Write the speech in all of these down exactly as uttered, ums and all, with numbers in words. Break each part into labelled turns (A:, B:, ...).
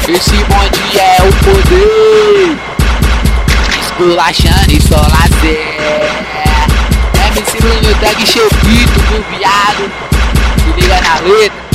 A: Esse bonde é o poder, esculachando e só lazer. M C Bruno Tag Chefito do viado, se liga na letra.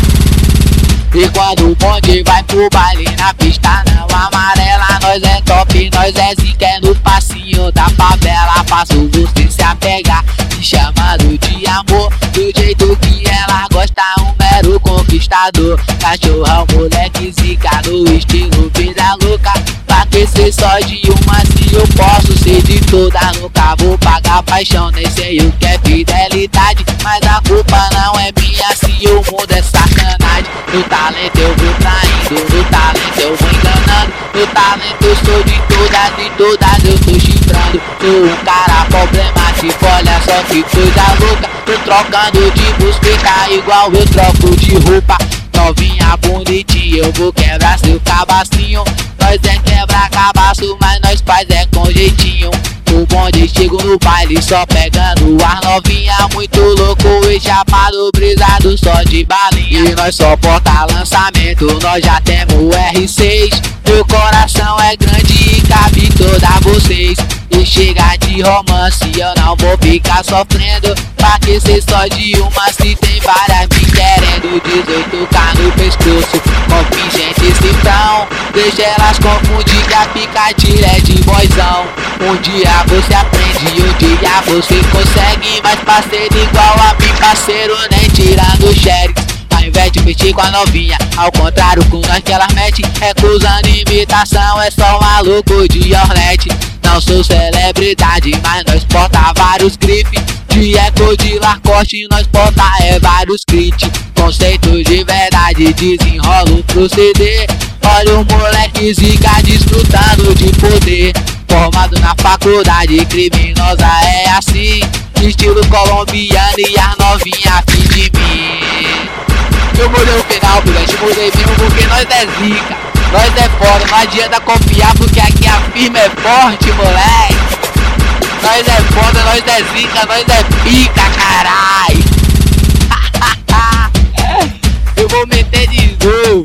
A: E quando o bonde vai pro baile na pista não amarela, nós é top, nós é zica, é no passinho da favela. Faço você se apegar, me chamando de amor, do jeito que ela gosta, um mero conquistador. Cachorrão, moleque zica, no estilo vida louca. Pra aquecer só de uma, se eu posso ser de toda, nunca vou pagar paixão, nem sei o que é fidelidade. Mas a culpa não é minha se o mundo é sacanagem. No talento eu vou traindo, no talento eu vou enganando, no talento eu sou de todas, de todas eu tô chifrando. Sou um cara problemático, olha só que coisa louca. Tô trocando de busca igual eu troco de roupa. Novinha bonitinha, eu vou quebrar seu cabacinho. Nós é quebra cabaço, mas nós faz é com jeitinho. O bonde chego no baile só pegando ar, novinha muito louco e chapado, brisado só de balinha. E nós só porta lançamento, nós já temos R seis. Meu coração é grande e cabe toda vocês. E chega de romance, eu não vou ficar sofrendo. Pra aquecer só de uma, se tem várias me querendo. Dezoito K no pescoço, com pingente cifrão. Deixa elas confundir que a picadilha é de boizão. Um dia você aprende, um dia você consegue. Mas parceiro igual a mim, parceiro, nem tirando o xerox. Ao invés de mexer com a novinha, ao contrário com nós que elas mete. Recusando imitação, é só maluco de Hornet. Não sou celebridade, mas nós porta vários grifes. De eco de Lacoste, nós porta é vários kits. Conceito de verdade, desenrola o proceder. Olha o moleque zica desfrutando de poder. Formado na faculdade, criminosa é assim. Estilo colombiano e a novinha fim de mim. Eu mudei o final, moleque, mudei mesmo porque nós é zica. Nós é foda, não adianta confiar porque aqui a firma é forte, moleque. Nós é foda, nós é zica, nós é pica, carai. Eu vou meter de novo.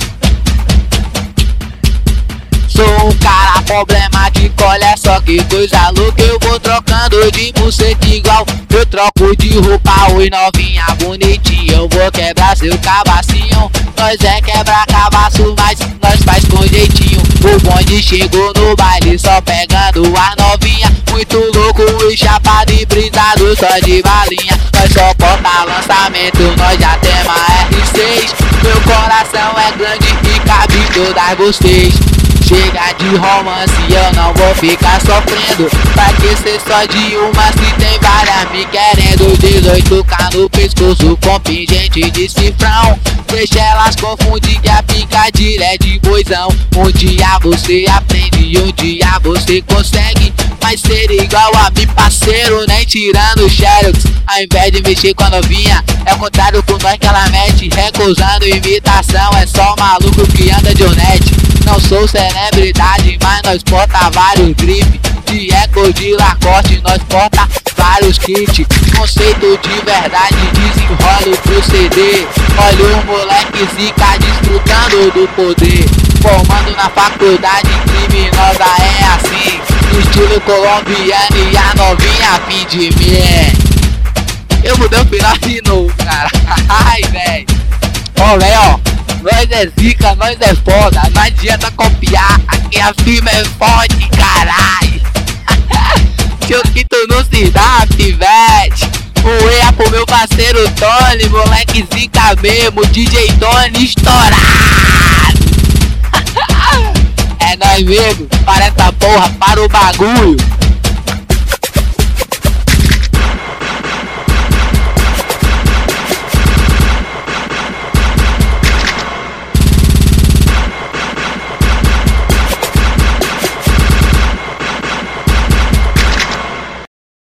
A: Sou um cara problemático, olha só que coisa louca. Eu vou trocando de buceta igual eu troco de roupa. Oi novinha bonitinha, eu vou quebrar seu cabacinho. Nós é quebrar cabaço, mas nós faz com jeitinho. O bonde chegou no baile só pegando a novinha. Muito louco e chapado e brisado só de balinha. Nós só porta lançamento, nós já temos a R seis. Meu coração é grande e cabe todas vocês. Chega de romance, eu não vou ficar sofrendo. Pra aquecer só de uma, se tem várias me querendo. Dezoito K no pescoço com pingente de cifrão. Deixa elas confundir que a picadilha é de boizão. Um dia você aprende, um dia você consegue. Mas ser igual a mim, parceiro, nem tirando o xerox. Ao invés de mexer com a novinha, é o contrário com nós que ela mete. Recusando imitação, é só maluco que anda de Hornet. Não sou celebridade, mas nós porta vários grifes. De eco de Lacoste, nós porta vários kits. Conceito de verdade, desenrola o proceder. Olha o moleque zica desfrutando do poder. Formando na faculdade, criminosa é assim. Estilo colombiano e a novinha fim de mim. Eu mudei o final de novo, cara. Ai, velho. Ó, velho, ó. Nós é zica, nós é foda. Não adianta copiar, aqui a firma é forte, caralho. Seu quinto não se dá, pivete. Voeia pro meu parceiro Tony, moleque zica mesmo, D J Tony estourado. É nóis mesmo, para essa porra, para o bagulho.